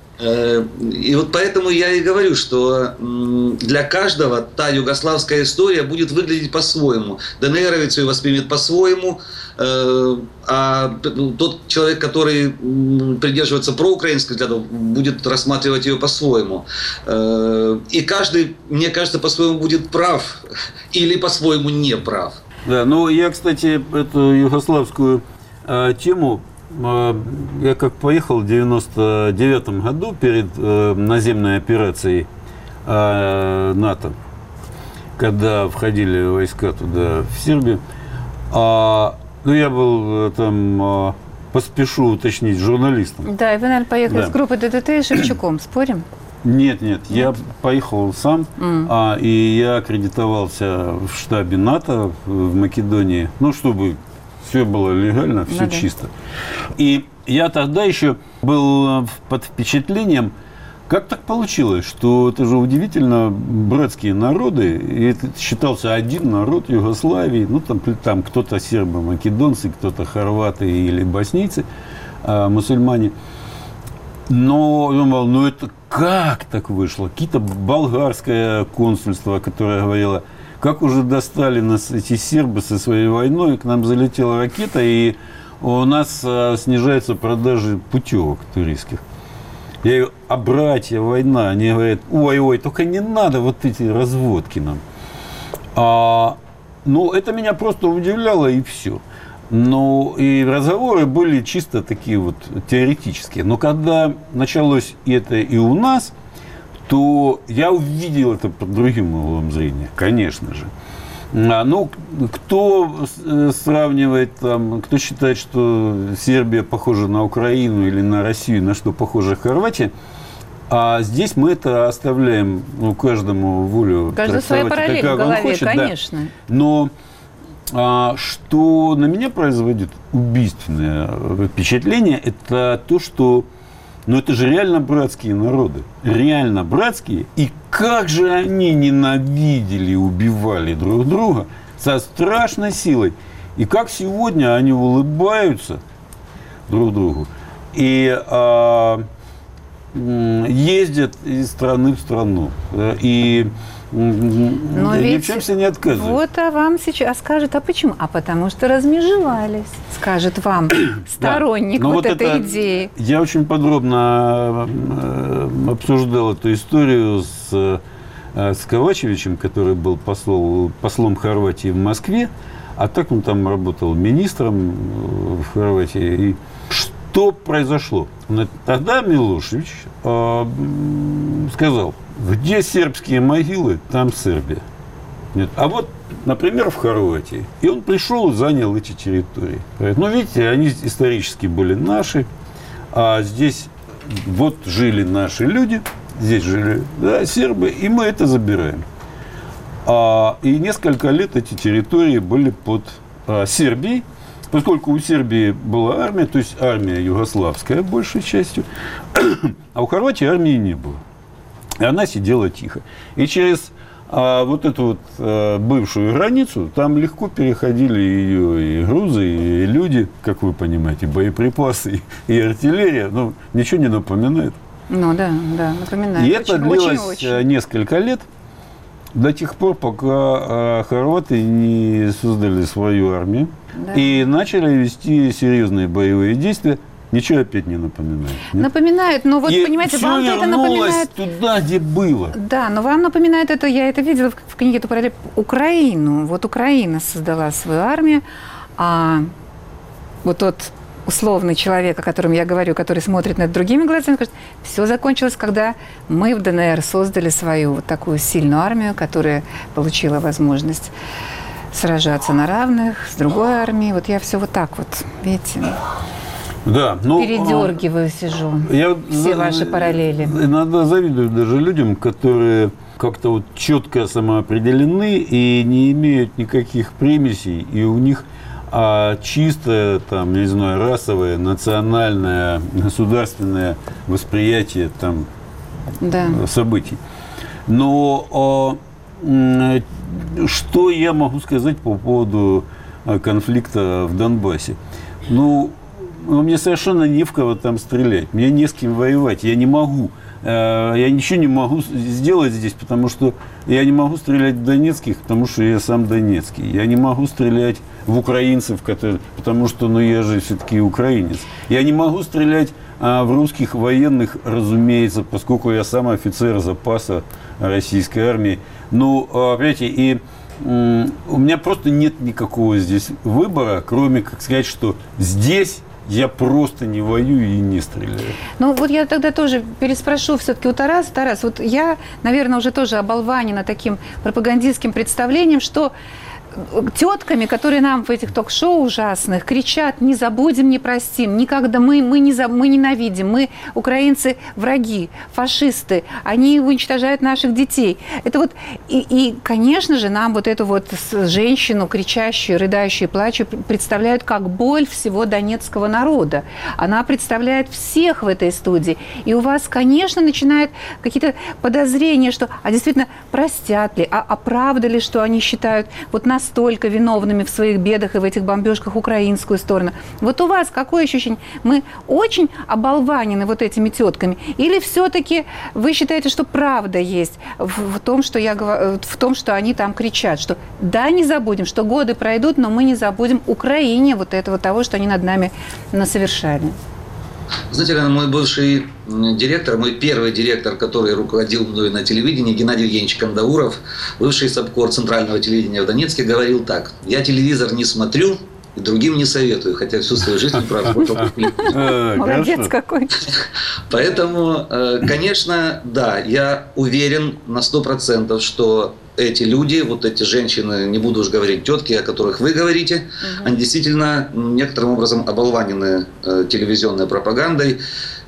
И вот поэтому я и говорю, что для каждого та югославская история будет выглядеть по-своему. ДНРовец ее воспримет по-своему, а тот человек, который придерживается проукраинских взглядов, будет рассматривать ее по-своему. И каждый, мне кажется, по-своему будет прав или по-своему не прав.
Да, ну я, кстати, эту югославскую э, тему я как поехал в девяносто девятом году перед э, наземной операцией э, НАТО, когда входили войска туда, в Сербию. А, ну, я был э, там, э, поспешу уточнить, журналистом.
Да, и вы, наверное, поехали
да.
с группой ДДТ и Шевчуком, спорим?
Нет, нет, нет, я поехал сам, mm. а, и я аккредитовался в штабе НАТО в Македонии, ну, чтобы... Все было легально, все ну, чисто. Да. И я тогда еще был под впечатлением, как так получилось, что это же удивительно братские народы, и это считался один народ Югославии, ну там, там кто-то сербы, македонцы, кто-то хорваты или боснийцы, а, мусульмане. Но я думал, ну это как так вышло? Какие-то болгарское консульство, которое говорило, как уже достали нас эти сербы со своей войной, к нам залетела ракета, и у нас а, снижаются продажи путевок туристских. Я говорю, а братья, война, они говорят, ой-ой, только не надо вот эти разводки нам. А, ну, это меня просто удивляло, и все. Ну, и разговоры были чисто такие вот теоретические. Но когда началось это и у нас, то я увидел это под другим углом зрения, конечно же. А, ну, кто сравнивает, там, кто считает, что Сербия похожа на Украину или на Россию, на что похожа Хорватия, а здесь мы это оставляем, ну, каждому волю.
Каждый своя параллель в голове, хочет, конечно.
Да. Но а, что на меня производит убийственное впечатление, это то, что но это же реально братские народы. Реально братские. И как же они ненавидели и убивали друг друга со страшной силой. И как сегодня они улыбаются друг другу. И а, ездят из страны в страну. И
но
ни
ведь
в чем себе не отказывают.
Вот, а вам сейчас скажет, а почему? А потому что размежевались, скажет вам сторонник да. вот, вот этой это, идеи.
Я очень подробно обсуждал эту историю с, с Ковачевичем, который был послом, послом Хорватии в Москве, а так он там работал министром в Хорватии. И что произошло? Тогда Милошевич э, сказал, где сербские могилы, там Сербия. Нет. А вот, например, в Хорватии. И он пришел и занял эти территории. Ну, видите, они исторически были наши, а здесь вот жили наши люди, здесь жили, да, сербы, и мы это забираем. А, и несколько лет эти территории были под а, Сербией, поскольку у Сербии была армия, то есть армия югославская большей частью, а у Хорватии армии не было. И она сидела тихо. И через а, вот эту вот а, бывшую границу там легко переходили ее и грузы, и люди, как вы понимаете, боеприпасы и артиллерия. Ну, ничего не напоминает. Ну да, да, напоминает. И очень, это длилось очень, очень. несколько лет. До тех пор, пока а, хорваты не создали свою армию, да, и начали вести серьезные боевые действия, ничего опять не напоминает. Нет? Напоминает, но вот, и понимаете, вам это напоминает туда, где было. Да, но вам напоминает это, я это видела в, в книге «Эту параллель», Украину. Вот Украина создала свою армию, а вот тот условный человек, о котором я говорю, который смотрит на это другими глазами, говорит, все закончилось, когда мы в ДНР создали свою вот такую сильную армию, которая получила возможность сражаться на равных с другой армией. Вот я все вот так вот, видите, да, ну, передергиваю, сижу. Я все ваши параллели. Иногда завидую даже людям, которые как-то вот четко самоопределены и не имеют никаких примесей, и у них а чистое, там, не знаю, расовое, национальное, государственное восприятие там, да, событий. Но а, что я могу сказать по поводу конфликта в Донбассе? Ну, мне совершенно не в кого там стрелять, мне не с кем воевать, я не могу. Я ничего не могу сделать здесь, потому что я не могу стрелять в донецких, потому что я сам донецкий. Я не могу стрелять в украинцев, которые, потому что ну, я же все-таки украинец. Я не могу стрелять а, в русских военных, разумеется, поскольку я сам офицер запаса российской армии. Ну, понимаете, и м, у меня просто нет никакого здесь выбора, кроме как сказать, что здесь я просто не воюю и не стреляю. Ну, вот я тогда тоже переспрошу все-таки у Тараса. Тарас, вот я, наверное, уже тоже оболванена таким пропагандистским представлением, что тетками, которые нам в этих ток-шоу ужасных кричат «не забудем, не простим», никогда мы, мы, не за, мы ненавидим, мы, украинцы, враги, фашисты, они уничтожают наших детей. Это вот, и, и, конечно же, нам вот эту вот женщину, кричащую, рыдающую, плачущую, представляют как боль всего донецкого народа. Она представляет всех в этой студии. И у вас, конечно, начинают какие-то подозрения, что, а действительно, простят ли, а, а правда ли, что они считают вот нас настолько виновными в своих бедах и в этих бомбежках украинскую сторону. Вот у вас какое ощущение? Мы очень оболванены вот этими тетками? Или все-таки вы считаете, что правда есть в, в том, что я говорю, в том, что они там кричат, что да, не забудем, что годы пройдут, но мы не забудем Украине вот этого того, что они над нами насовершали?
Знаете, Лена, мой бывший директор, мой первый директор, который руководил мной на телевидении, Геннадий Евгеньевич Кандауров, бывший сабкор Центрального телевидения в Донецке, говорил так: я телевизор не смотрю и другим не советую, хотя всю свою жизнь проработал в телевидении.
Молодец какой.
Поэтому, конечно, да, я уверен на сто процентов, что эти люди, вот эти женщины, не буду уж говорить тетки, о которых вы говорите, угу. они действительно некоторым образом оболванены э, телевизионной пропагандой.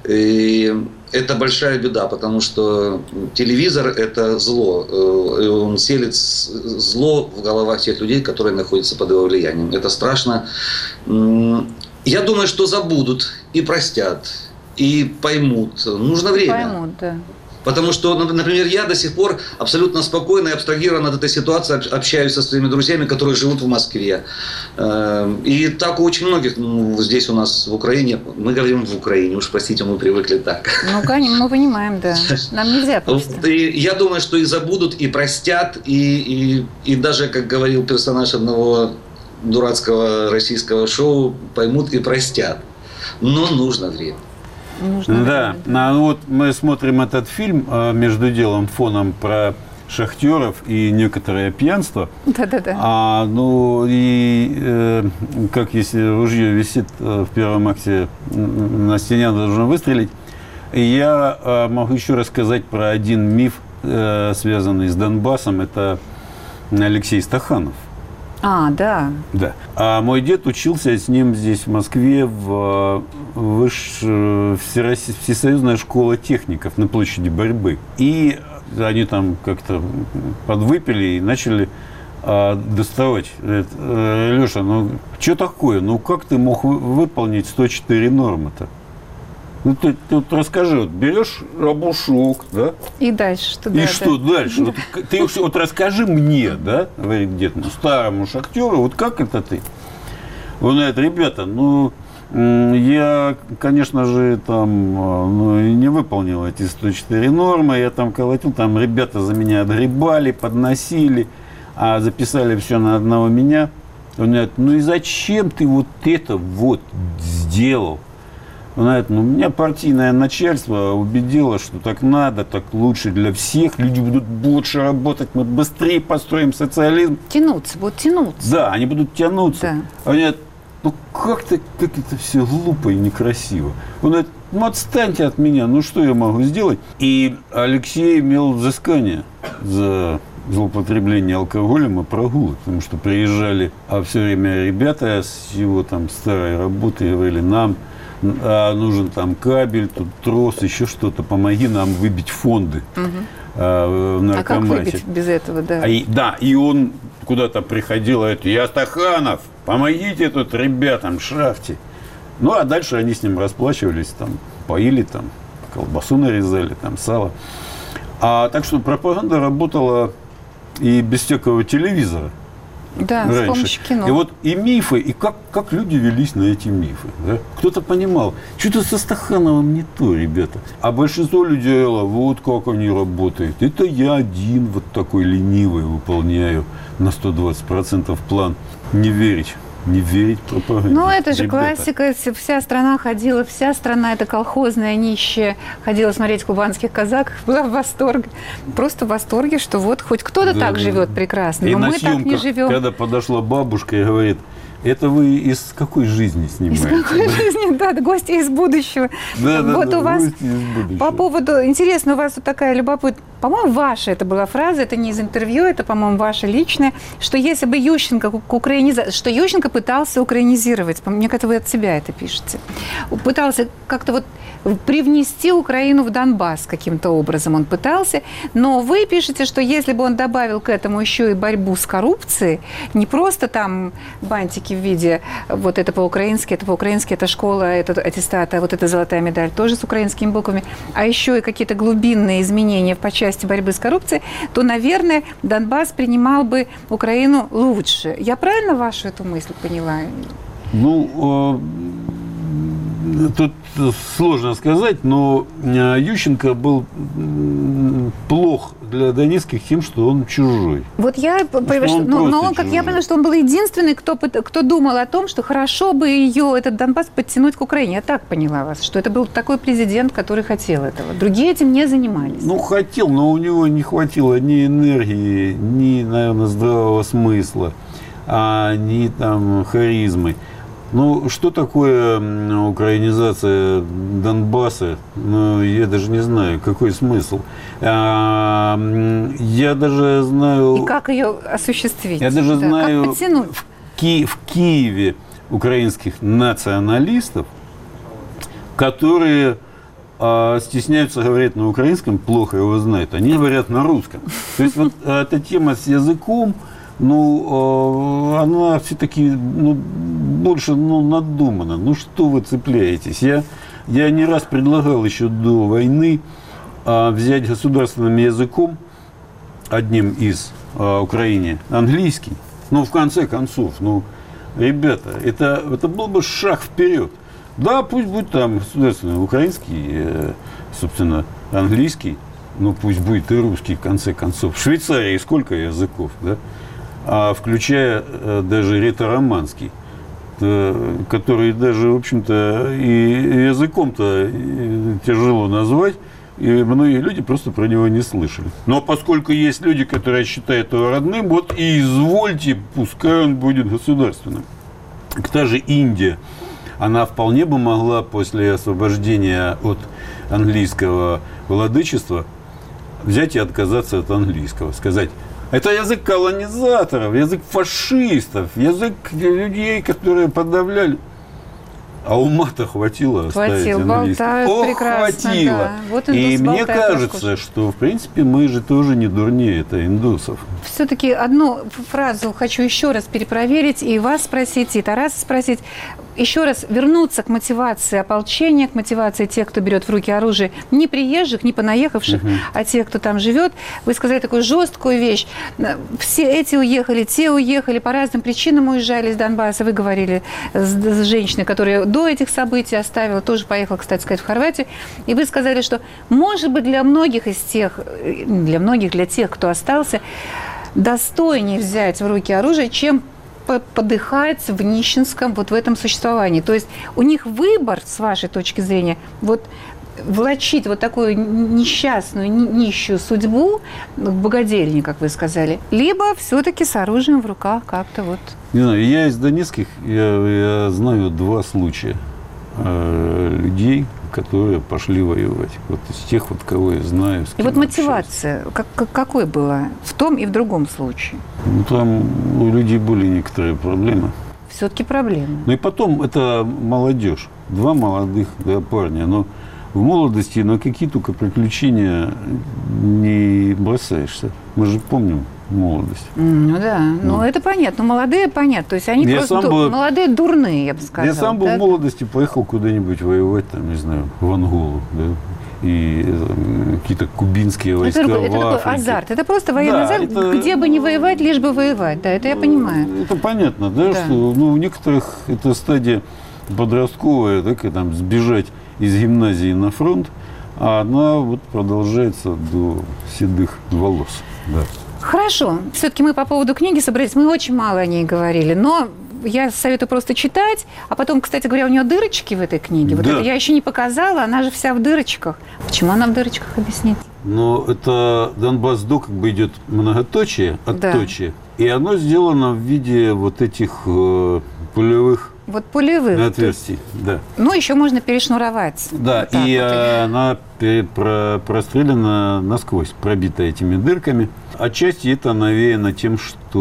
И это большая беда, потому что телевизор – это зло. Э, он селит зло в головах тех людей, которые находятся под его влиянием. Это страшно. Я думаю, что забудут и простят, и поймут. Нужно время. Поймут, да. Потому что, например, я до сих пор абсолютно спокойно и абстрагированно от этой ситуации общаюсь со своими друзьями, которые живут в Москве. И так у очень многих, ну, здесь у нас в Украине, мы говорим в Украине, уж простите, мы привыкли так.
Ну, конечно, мы понимаем, да. Нам нельзя просто.
И я думаю, что и забудут, и простят, и, и, и даже, как говорил персонаж одного дурацкого российского шоу, поймут и простят. Но нужно время.
Нужно да, а вот мы смотрим этот фильм между делом, фоном про шахтеров и некоторое пьянство.
Да-да-да.
А, ну, и э, как если ружье висит в первом акте на стене, оно должно выстрелить. Я э, могу еще рассказать про один миф, э, связанный с Донбассом. Это Алексей Стаханов.
А, да.
Да. А мой дед учился с ним здесь, в Москве, в высшей всесоюзная школа техников на площади Борьбы. И они там как-то подвыпили и начали а, доставать. Говорят, Леша, ну что такое? Ну как ты мог выполнить сто четыре нормы-то? Ну, ты, ты вот расскажи, вот берешь рабушок, да?
И дальше что?
И
да,
что
да.
дальше? Вот, ты вот расскажи мне, да, говорит дед, ну, старому шахтеру, вот как это ты? Он говорит, ребята, ну, я, конечно же, там, ну, не выполнил эти сто четыре нормы, я там колотил, там ребята за меня отгребали, подносили, а записали все на одного меня. Он говорит, ну и зачем ты вот это вот сделал? Он говорит, ну, меня партийное начальство убедило, что так надо, так лучше для всех. Люди будут больше работать, мы быстрее построим социализм.
Тянуться, будут тянуться.
Да, они будут тянуться.
Да.
Они говорят, ну как-то, как это все глупо и некрасиво. Он говорит, ну отстаньте от меня, ну что я могу сделать? И Алексей имел взыскание за злоупотребление алкоголем и прогулы, потому что приезжали, а все время ребята с его там старой работы говорили, нам а, нужен там кабель, тут трос, еще что-то, помоги нам выбить фонды
Угу.
а, в наркомате.
А как выбить без этого, да?
А и, да, и он куда-то приходил, говорит, я Стаханов, помогите тут ребятам, шахте. Ну, а дальше они с ним расплачивались, там, поили, там, колбасу нарезали, там, сало. А так что пропаганда работала и без всякого телевизора.
Да,
раньше.
С помощью кино.
И вот и мифы, и как, как люди велись на эти мифы. Да? Кто-то понимал, что-то со Стахановым не то, ребята. А большинство людей говорило, вот как они работают. Это я один вот такой ленивый выполняю на сто двадцать процентов план. Не верить. Не верить пропаганде.
Ну, это же
ребята.
классика. Вся страна ходила, вся страна, это колхозная, нищая, ходила смотреть кубанских казаков, была в восторге. Просто в восторге, что вот хоть кто-то
Да,
так
да.
живет прекрасно,
И
но
на
мы так не
съемках,
живем.
когда подошла бабушка и говорит, это вы из какой жизни снимаете?
Из какой жизни, да, гости из будущего.
Да, да,
Вот
да,
у вас
гости из будущего.
по поводу, интересно, у вас вот такая любопытная, по-моему, ваша это была фраза, это не из интервью, это, по-моему, ваша личная, что если бы Ющенко к украиниза... что Ющенко пытался украинизировать, мне кажется, вы от себя это пишете, пытался как-то вот привнести Украину в Донбасс каким-то образом он пытался, но вы пишете, что если бы он добавил к этому еще и борьбу с коррупцией, не просто там бантики в виде вот это по-украински, это по-украински, это школа, это аттестат, а вот эта золотая медаль тоже с украинскими буквами, а еще и какие-то глубинные изменения по части борьбы с коррупцией, то, наверное, Донбасс принимал бы Украину лучше. Я правильно вашу эту мысль поняла?
Ну, тут сложно сказать, но Ющенко был плох для донецких тем, что он чужой.
Вот я понимаю, что,
он
но, но он,
просто
как я
чужой.
понимаю, что он был единственный, кто, кто думал о том, что хорошо бы ее, этот Донбасс, подтянуть к Украине. Я так поняла вас, что это был такой президент, который хотел этого. Другие этим не занимались.
Ну, хотел, но у него не хватило ни энергии, ни, наверное, здравого смысла, а, ни там харизмы. Ну, что такое украинизация Донбасса? Ну, я даже не знаю, какой смысл. А, я даже знаю...
И как ее осуществить?
Я даже
да,
знаю
как подтянуть?
в, Ки- в Киеве украинских националистов, которые а, стесняются говорить на украинском, плохо его знают. Они говорят на русском. То есть вот эта тема с языком, ну, она все-таки ну, больше ну, надумана. Ну, что вы цепляетесь? Я, я не раз предлагал еще до войны а, взять государственным языком, одним из а, Украине, английский. Ну, в конце концов, ну, ребята, это, это был бы шаг вперед. Да, пусть будет там государственный украинский, э, собственно, английский, но пусть будет и русский, в конце концов. В Швейцарии сколько языков, да? А включая э, даже ретро-романский, э, который даже, в общем-то, и языком-то тяжело назвать, И многие люди просто про него не слышали. Но поскольку есть люди, которые считают его родным, вот и извольте, пускай он будет государственным. Та же Индия, она вполне бы могла после освобождения от английского владычества взять и отказаться от английского. Сказать, это язык колонизаторов, язык фашистов, язык людей, которые подавляли. А ума-то хватило оставить английский. О, хватило. Да. Вот и мне кажется, что, в принципе, мы же тоже не дурнее это индусов.
Все-таки одну фразу хочу еще раз перепроверить, и вас спросить, и Тараса спросить. Еще раз вернуться к мотивации ополчения, к мотивации тех, кто берет в руки оружие, не приезжих, не понаехавших, uh-huh. а тех, кто там живет. Вы сказали такую жесткую вещь. Все эти уехали, те уехали, по разным причинам уезжали из Донбасса. Вы говорили с, с женщиной, которая до этих событий оставила, тоже поехала, кстати сказать, в Хорватию. И вы сказали, что, может быть, для многих из тех, для многих, для тех, кто остался, достойнее взять в руки оружие, чем подыхать в нищенском вот в этом существовании. То есть у них выбор, с вашей точки зрения, вот влачить вот такую несчастную, нищую судьбу в богадельне, как вы сказали, либо все-таки с оружием в руках как-то вот.
Не знаю, я из донецких, я, я знаю два случая э, людей, которые пошли воевать. Вот из тех, вот, кого я знаю.
И вот мотивация, как, какой была в том и в другом случае?
Ну, там у людей были некоторые проблемы.
Все-таки проблемы.
Ну и потом, это молодежь. Два молодых да, парня. Но в молодости на какие только приключения не бросаешься. Мы же помним молодость.
Ну да, ну, ну это понятно. Но молодые, понятно. То есть они я просто ду- был, молодые дурные, я бы сказала.
Я сам был
да?
в молодости, поехал куда-нибудь воевать, там, не знаю, в Анголу, да, и там, какие-то кубинские войска это, в
это
Африке.
Такой азарт. Это просто военный
да,
азарт,
это,
где бы не воевать, лишь бы воевать. Да, это я понимаю.
Это понятно, да, да. что ну, у некоторых это стадия подростковая, да, когда там сбежать из гимназии на фронт, а она вот продолжается до седых волос. Да.
Хорошо. Все-таки мы по поводу книги собрались. Мы очень мало о ней говорили, но я советую просто читать. А потом, кстати говоря, у нее дырочки в этой книге. Вот
да.
это я еще не показала, она же вся в дырочках. Почему она в дырочках, объясните?
Но это Донбасс-До как бы идет многоточие, отточие. Да. И оно сделано в виде вот этих э, пулевых
Вот пулевых.
отверстий, да.
Ну, еще можно перешнуровать.
Да,
вот
и
вот.
она про- прострелена насквозь, пробита этими дырками. Отчасти это навеяно тем,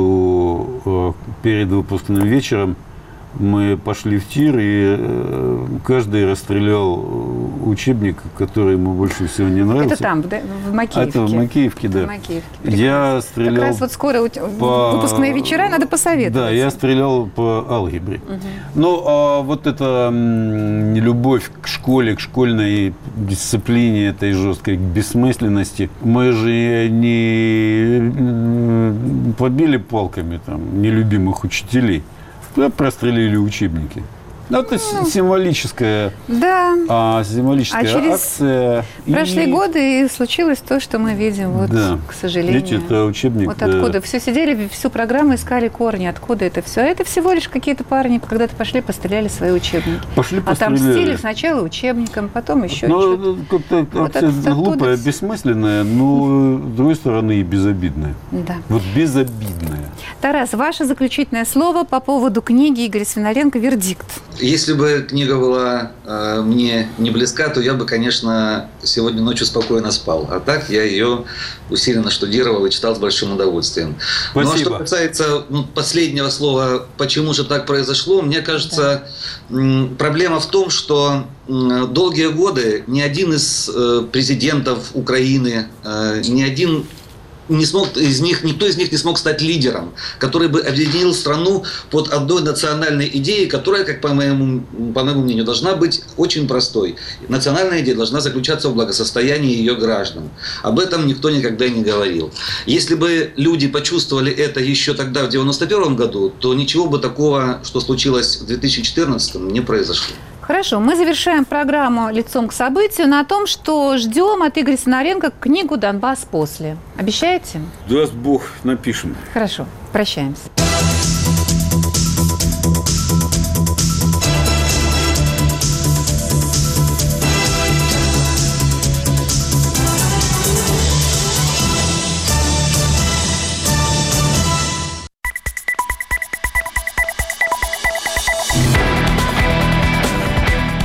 что э, перед выпускным вечером мы пошли в тир, и э, каждый расстрелял учебник, который ему больше всего не нравился.
Это там, в Макеевке?
А это в Макеевке, да.
В Макеевке.
Я стрелял
как раз вот скоро
по...
выпускные вечера, надо посоветовать.
Да, я стрелял по алгебре.
Угу.
Ну, а вот эта м, любовь к школе, к школьной дисциплине, этой жесткой, к бессмысленности, мы же не побили палками там нелюбимых учителей. Прострелили учебники. Это ну, символическая,
да.
а, символическая
а через
акция.
Прошли
и...
годы, и случилось то, что мы видим, вот,
да.
к сожалению.
Видите, это учебник.
Вот
да.
откуда все сидели, всю программу искали корни, откуда это все. А это всего лишь какие-то парни когда-то пошли, постреляли свои учебники.
Пошли,
отомстили сначала учебником, потом еще
ну,
что-то.
Как-то вот акция глупая, все... бессмысленная, но, с другой стороны, и безобидная.
Да.
Вот безобидная.
Тарас, ваше заключительное слово по поводу книги Игоря Свинаренко «Вердикт».
Если бы книга была э, мне не близка, то я бы, конечно, сегодня ночью спокойно спал. А так я ее усиленно штудировал и читал с большим удовольствием.
Спасибо.
Ну а что касается ну, последнего слова, почему же так произошло, мне кажется, да. м, проблема в том, что м, долгие годы ни один из э, президентов Украины, э, ни один не смог из них, никто из них не смог стать лидером, который бы объединил страну под одной национальной идеей, которая, как по моему, по моему мнению, должна быть очень простой. Национальная идея должна заключаться в благосостоянии ее граждан. Об этом никто никогда не говорил. Если бы люди почувствовали это еще тогда, в девяносто первом году, то ничего бы такого, что случилось в две тысячи четырнадцатом, не произошло.
Хорошо, мы завершаем программу «Лицом к событию» на том, что ждем от Игоря Свинаренко книгу «Донбасс после». Обещаете?
Даст Бог, напишем.
Хорошо, прощаемся.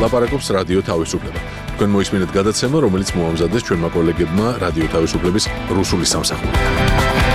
ლაპარაკობს რადიო თავისუფლება. თქვენ მოისმინეთ გადაცემა, რომელიც მოამზადეს ჩვენმა კოლეგებმა რადიო თავისუფლების რუსული სამსახური.